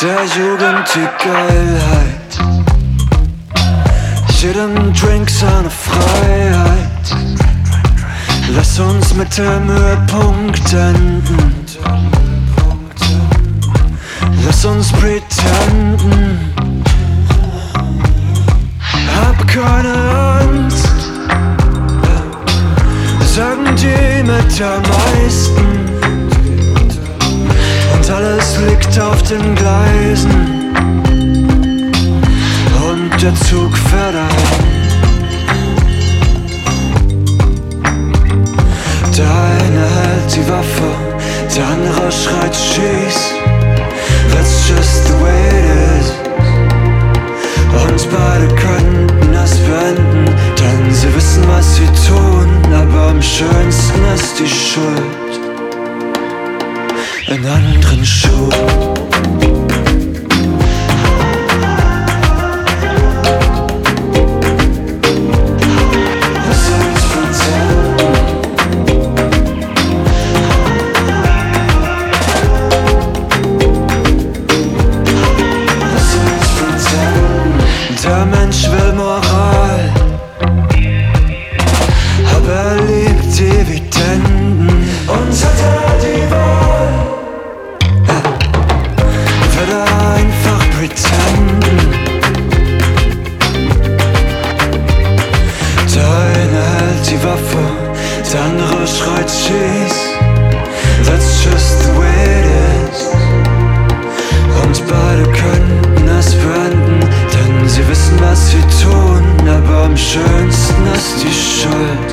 der Jugend die Geilheit, jedem Drink seine Freiheit. Lass uns mit dem Höhepunkt enden, lass uns pretenden. Hab keine Angst, sagen die mit der meisten. Und alles liegt auf den Gleisen und der Zug fährt ein. Der eine hält die Waffe, der andere schreit schieß. That's just the way it is. Und beide könnten es beenden, denn sie wissen, was sie tun. Aber am schönsten ist die Schuld in anderen Schuhen. Der Mensch will Moral, aber er liebt Dividenden. Und hat er die Wahl, wird er einfach pretenden. Der eine hält die Waffe, der andere schreit schieß. That's just the way it is. Und beide könnten es beenden, denn sie wissen, was sie tun. Aber am schönsten ist die Schuld